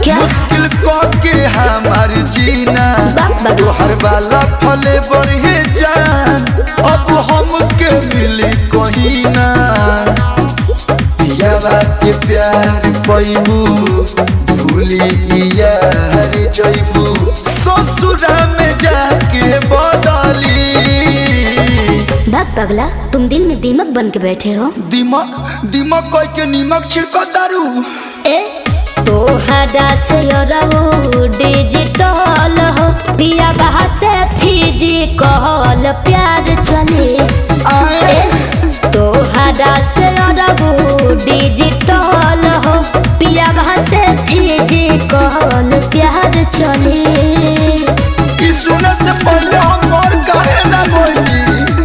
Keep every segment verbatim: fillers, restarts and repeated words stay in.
क्या? मुश्किल को के हमार जीना बाबा तोहर वाला फले बढ़े जान अब हमके मिली कहीं ना पियावा के प्यार पैबू भूली यार जैबू ससुरा में जाके बदली। बाप पगला तुम दिल में दीमक बन के बैठे हो। दिमाग दिमाग कोई के नीमक छिड़को दारू ए तो हदा से रहो डिजिटल हो पिया बहा से फिजिकल प्यार चले। आए तो हदा से रहो डिजिटल हो पिया बहा से फिजिकल प्यार चले। ई सुने से पहले हम और काहे ना बोली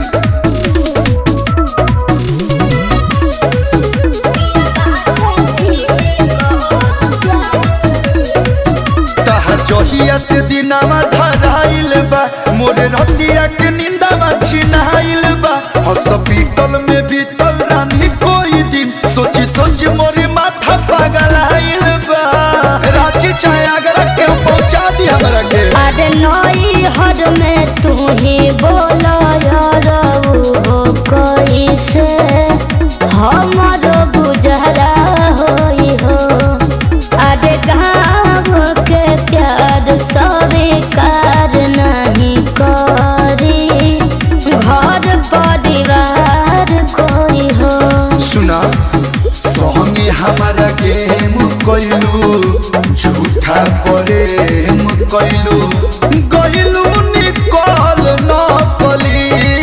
जहिया से दिनावा धराइल बा मोरे रतिया के नींदावा छिनाइल बा हॉस्पिटल में बीतल रानी कोई दिन सोची सोची मोरे माथा पागल आइल बा रांची चाहे आगरा के पहुंचा दी हमरा के। अरे नई हर में तू ही बोलो यार वो कोई से हमारो गुजरा होई हो। अरे गाँव के प्यार स्वीकार नहीं करी घर परिवार कोई हो। सुना सोहंगे हमारा गेम कोइलू झूठा प्रेम कोइलू कोइलू निकल न पली।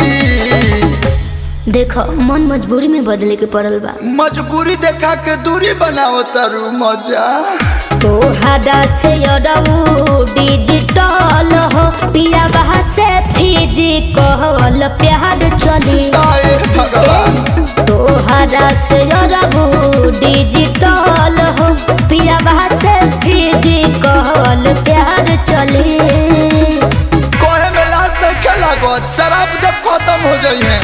देखो मन मजबूरी में बदले के पड़ल बा। मजबूरी देखा के दूरी बनाओ तारू मजा तो हदा से यदऊ डिजिटल हो पिया बहा से फिजिकल प्यार चली। आए भगवान तो हदा से यदऊ डिजिटल हो पिया बहा से फिजिकल प्यार चली। कोहे में लाश देखे लागो शराब जब खत्म हो जाई है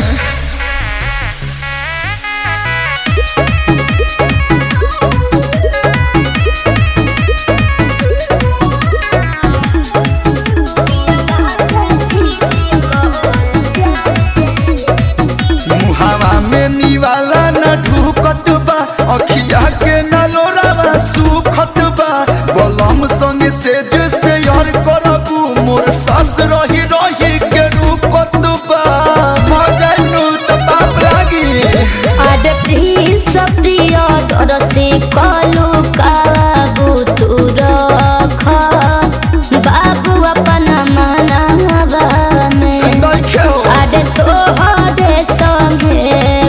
वाला न ढूकत बा अखिया के न लोरावा सुखत बा बलम संगे सेज से यार करबू मोर सास रही रही के रूपत बा मजनू त पाप लागी। आडे प्रिंस प्रिय दरसी कलू काबू तू रख बाबू अपना मनावा में आडे तो हदे संगे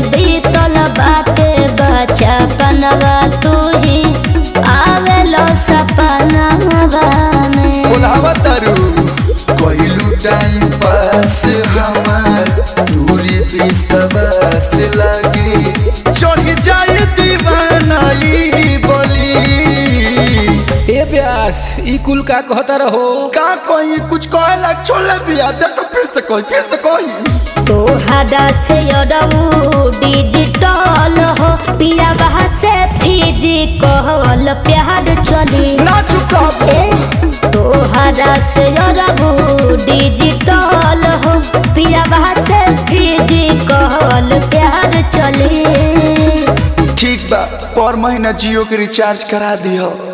सपनवा तू ही आवेलो सपनवा में बोलावा तारू कोइलू टाइम पास हमार दूरी भी सबस लगी चढ़ जाए दीवानाई बोली। ए प्यास ई कुल का कहता रहो का कोई कुछ कहे लग छोड़ बिया देखो फिर से कोई फिर से कोई तो हदा से यदऊ डिजिटल हो पिया बहा से फिजिकल प्यार चली। ना चुका तो हदा से यदऊ डिजिटल हो पिया बहा से फिजिकल प्यार चली। ठीक बा पर महीना जियो के रिचार्ज करा दियो।